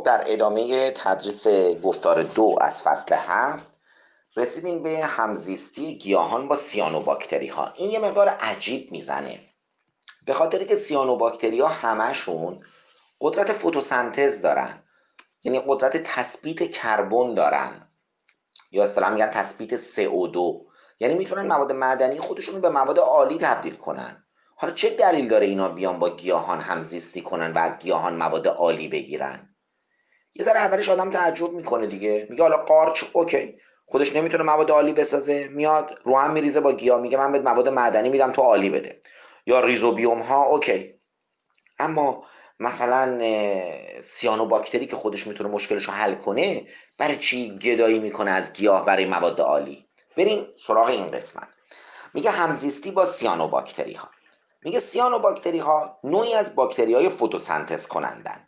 در ادامه تدریس گفتار 2 از فصل 7 رسیدیم به همزیستی گیاهان با سیانوباکتری ها. این یه مقدار عجیب میزنه، به خاطری که سیانوباکتری ها همشون قدرت فتوسنتز دارن، یعنی قدرت تثبیت کربن دارن، یا اصطلاحاً میگن تثبیت CO2، یعنی میتونن مواد معدنی خودشون به مواد عالی تبدیل کنن. حالا چه دلیل داره اینا بیان با گیاهان همزیستی کنن و از گیاهان مواد عالی بگیرن؟ یه ذره اولش آدم تعجب میکنه دیگه، میگه حالا قارچ اوکی خودش نمیتونه مواد عالی بسازه، میاد رو هم میریزه با گیاه، میگه من بهت مواد معدنی میدم تو عالی بده. یا ریزوبیوم ها اوکی، اما مثلا سیانوباکتری که خودش میتونه مشکلش رو حل کنه، برای چی گدایی میکنه از گیاه برای مواد عالی؟ بریم سراغ این قسمت. میگه همزیستی با سیانوباکتری ها. میگه سیانوباکتری ها نوعی از باکتری های فتوسنتز کنندن.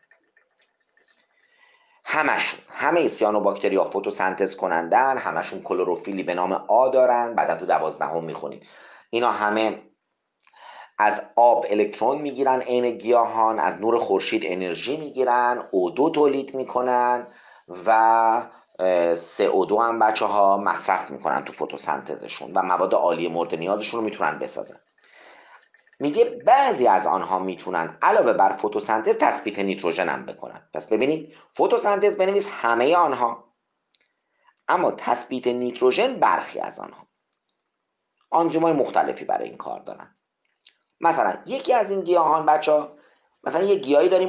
همه سیانوباکتری ها فتوسنتز کنندن، همشون کلروفیلی به نام آ دارن، بعدا تو 12 میخونید. اینا همه از آب الکترون میگیرن، عین گیاهان از نور خورشید انرژی میگیرن، O2 تولید میکنن و CO2 هم بچه ها مصرف میکنن تو فتوسنتزشون و مواد عالی مورد نیازشون رو میتونن بسازن. میگه بعضی از آنها میتونن علاوه بر فتوسنتز تثبیت نیتروژن هم بکنن. پس ببینید فتوسنتز بنویس همه آنها، اما تثبیت نیتروژن برخی از آنها. آنزیم‌های مختلفی برای این کار دارن. مثلا یکی از این گیاهان بچه‌ها، مثلا یه گیاهی داریم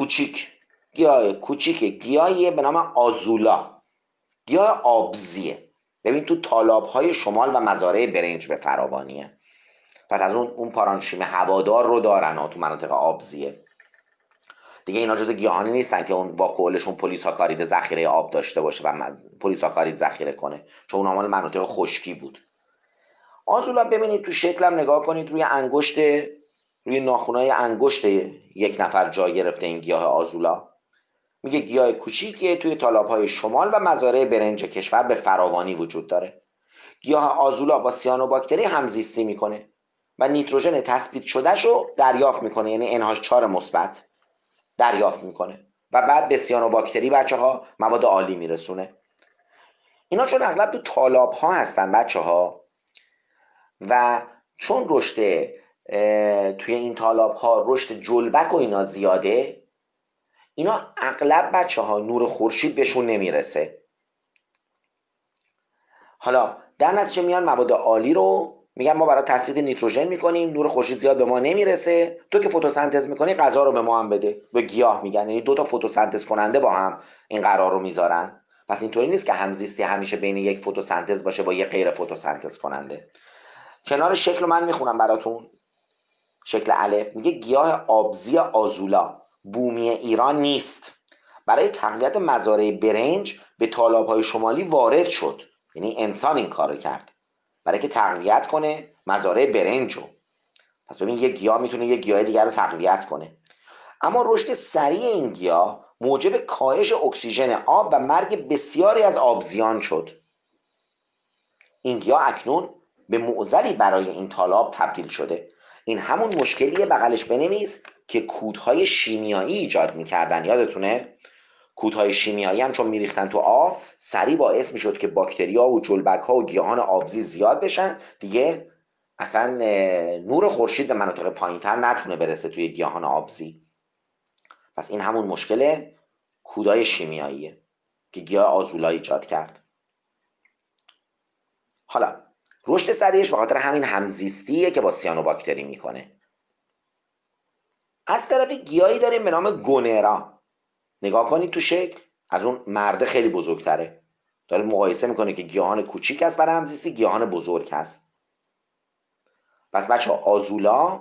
گیاهی به نام آزولا، گیاه آبزیه. ببین تو تالاب‌های شمال و مزارع برنج به فراوانیه. پس از اون پارانشیم هوادار رو دارن تو مناطق آبزیه دیگه. اینا جز گیاهانی نیستن که اون واکولشون پلیساکارید ذخیره آب داشته باشه و پلیساکارید ذخیره کنه، چون اون مناطق خشکی بود. آزولا ببینید تو شکلم نگاه کنید، روی ناخنای انگشت یک نفر جا گرفته این گیاه آزولا. میگه گیاه کوچیکیه، توی تالاب‌های شمال و مزارع برنج کشور به فراوانی وجود داره. گیاه آزولا با سیانوباکتری همزیستی میکنه و نیتروژن تثبیت شدهش رو دریافت میکنه، یعنی NH4 مثبت دریافت میکنه و بعد به سیانوباکتری بچه ها مواد عالی میرسونه. اینا چون اغلب تو تالاب ها هستن بچه ها و چون رشد توی این تالاب ها رشد جلبک و اینا زیاده، اینا اغلب بچه ها نور خورشید بهشون نمیرسه. حالا در نتیجه میان مواد عالی رو میگن ما برای تثبیت نیتروژن میکنیم، نور خورشید زیاد به ما نمیرسه، تو که فتوسنتز میکنی غذا رو به ما هم بده. به گیاه میگن، یعنی 2 تا فتوسنتز کننده با هم این قرار رو میذارن. پس اینطوری نیست که همزیستی همیشه بین یک فتوسنتز باشه با یک غیر فتوسنتز کننده. کنار شکل من میخونم براتون. شکل الف میگه گیاه آبزی آزولا بومی ایران نیست، برای تقویت مزارع برنج به تالاب‌های شمالی وارد شد. یعنی انسان این کارو کرد برای که تقویت کنه مزارع برنجو. پس ببین یه گیاه میتونه یه گیاه دیگر رو تقویت کنه. اما رشد سریع این گیاه موجب کاهش اکسیژن آب و مرگ بسیاری از آبزیان شد. این گیاه اکنون به معضلی برای این تالاب تبدیل شده. این همون مشکلیه، بغلش بنویس، که کودهای شیمیایی ایجاد میکردن. یادتونه؟ کودهای شیمیایی هم چون میریختن تو آب سریع باعث میشد که باکتریا و جلبک ها و گیاهان آبزی زیاد بشن، دیگه اصلا نور خورشید به مناطق پایینتر نتونه برسه توی گیاهان آبزی. پس این همون مشکل کودهای شیمیاییه که گیاه آزولا ایجاد کرد. حالا رشد سریعش به خاطر همین همزیستیه که با سیانوباکتری میکنه. از طرف گیاهی داریم به نام گونرا. نگاه کنید تو شکل، از اون مرده خیلی بزرگتره. داره مقایسه میکنه که گیاهان کوچیک است برای همزیستی، گیاهان بزرگ هست. پس بچه ها آزولا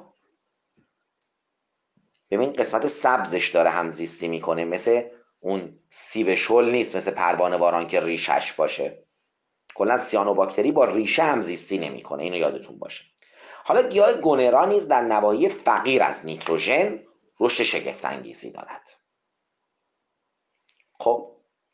ببین قسمت سبزش داره همزیستی میکنه، مثل اون سیب شل نیست، مثل پروانه واران که ریشش باشه. کلا سیانوباکتری با ریشه همزیستی نمیکنه، اینو یادتون باشه. حالا گیاه گونرا نیز در نواحی فقیر از نیتروژن رشد شگفت انگیزی دارد. خب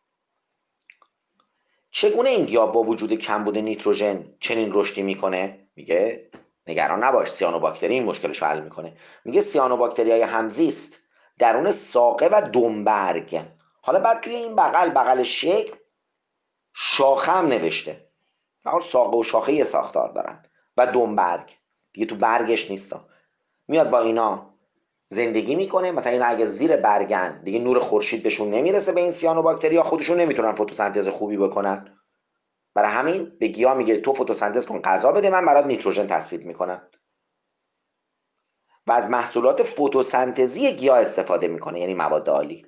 چگونه این گیاه با وجود کمبود نیتروژن چنین رشدی میکنه؟ میگه نگران نباش، سیانوباکتری این مشکلش رو حل میکنه. میگه سیانوباکتریای همزیست درون ساقه و دنبرگ حالا بعد توی این بغل شکل شاخه هم نوشته. ساقه و شاخه یه ساختار دارن و دنبرگ دیگه تو برگش نیستا. میاد با اینا زندگی میکنه. مثلا اینا اگه زیر برگن دیگه نور خورشید بهشون نمیرسه، به این سیانوباکتریا خودشون نمیتونن فتوسنتز خوبی بکنن. برای همین به گیاه میگه تو فتوسنتز کن غذا بده، من برات نیتروژن تثبیت میکنم و از محصولات فتوسنتزی گیاه استفاده میکنه، یعنی مواد عالی.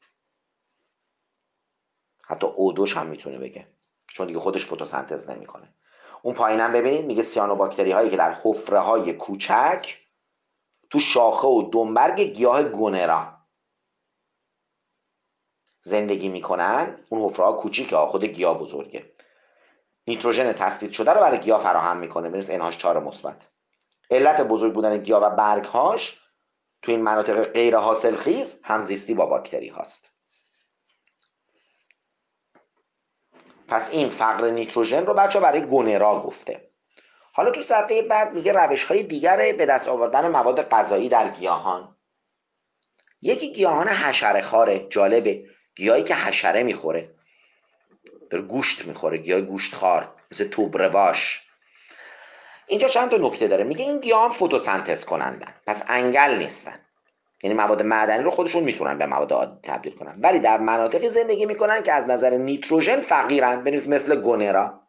حتی اودوش هم میتونه بگه، چون دیگه خودش فتوسنتز نمیکنه. اون پایینم ببینید میگه سیانوباکتری هایی که در حفره های کوچک تو شاخه و دنبرگ گیاه گونرا زندگی میکنن. اون حفره ها کوچیکه، خود گیاه بزرگه. نیتروژن تثبیت شده رو برای گیاه فراهم میکنه، ببینید NH4 مثبت. علت بزرگ بودن گیاه و برگهاش تو این مناطق غیر حاصلخیز همزیستی با باکتری هاست. پس این فقر نیتروژن رو بچه برای گونرا گفته. حالا تو صفحه بعد میگه روش های دیگر به دست آوردن مواد غذایی در گیاهان. یکی گیاهان حشره خواره. جالبه، گیاهی که حشره میخوره، داره گوشت میخوره، گیاه گوشت خوار مثل توبرواش. اینجا چند تا نکته داره. میگه این گیاه هم فتوسنتز کنندن، پس انگل نیستن، یعنی مواد معدنی رو خودشون میتونن به مواد عادی تبدیل کنن، ولی در مناطقی زندگی میکنن که از نظر نیتروژن فقیرن. بنویس مثل گونرا.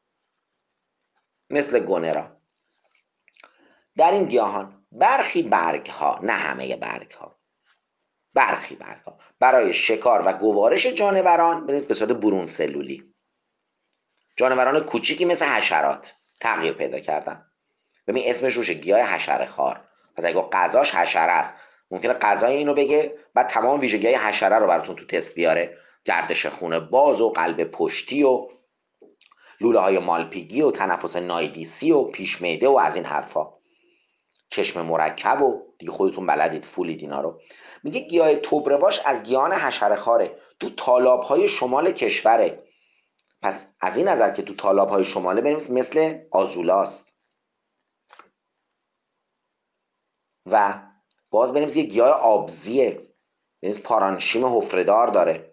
مثل گونرا. در این گیاهان برخی برگ ها، نه همه برگ ها، برخی برگ ها برای شکار و گوارش جانوران به صورت برون سلولی، جانوران کوچیکی مثل حشرات تغییر پیدا کردن. ببین اسمش روشه، گیاه حشره خوار. پس اگه غذاش حشره است، ممکنه غذای اینو بگه بعد تمام ویژگی‌های حشره رو براتون تو تست بیاره، گردش خون باز و قلب پشتی و لوله های مالپیگی و تنفس نایدیسی و پیش معده و از این حرفا، چشم مرکب و دیگه خودتون بلدید فولید اینا رو. میگه گیاه توبرواش از گیاهان حشره خواره، تو تالاب‌های شمال کشوره. پس از این نظر که تو تالاب‌های شماله بنویس مثل آزولاست. و باز بنویس یه گیاه آبزیه، بنویس پارانشیم حفره‌دار داره.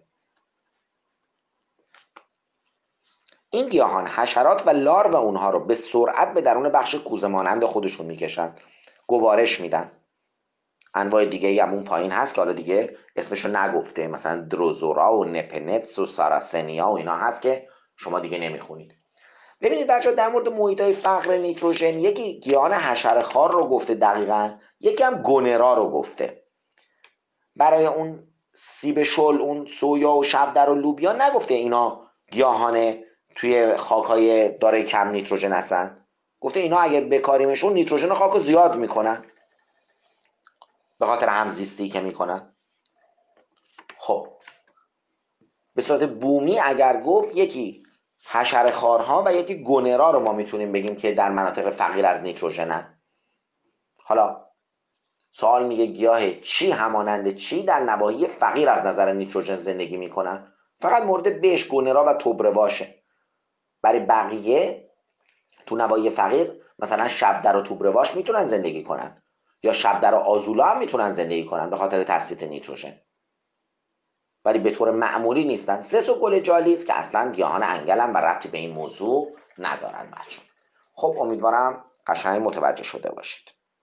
این گیاهان حشرات و لارو اونها رو به سرعت به درون بخش کوزه مانند خودشون میکشن، گوارش میدن. انواع دیگه هم اون پایین هست که حالا دیگه اسمشو نگفته، مثلا دروزورا و نپنتس و ساراسنیا و اینا هست که شما دیگه نمیخونید. ببینید بچه‌ها در مورد محیط‌های فقر نیتروژن یکی گیاهان حشره خوار رو گفته دقیقاً، یکی هم گونرا رو گفته. برای اون سیب شل، اون سویا و شبدر و لوبیا نگفته اینا گیاهان توی خاک‌های داره کم نیتروژن هستن. گفته اینا اگه بکاریمشون نیتروژن خاک رو زیاد میکنن به خاطر همزیستی که میکنن. خب به صورت بومی اگر گفت یکی حشره خوارها و یکی گونرا رو ما میتونیم بگیم که در مناطق فقیر از نیتروژنن. حالا سوال میگه گیاه چی همانند چی در نواحی فقیر از نظر نیتروژن زندگی میکنن؟ فقط مورد بهش گونرا و توبرواشه. برای بقیه تو نواحی فقیر مثلا شبدر و توبرواش میتونن زندگی کنن، یا شبدر و آزولا هم میتونن زندگی کنن به خاطر تثبیت نیتروژن، ولی به طور معمولی نیستن. سس و گل جالیز که اصلا گیاهان انگلن و ربطی به این موضوع ندارن بچه. خب امیدوارم قشنگ متوجه شده باشید.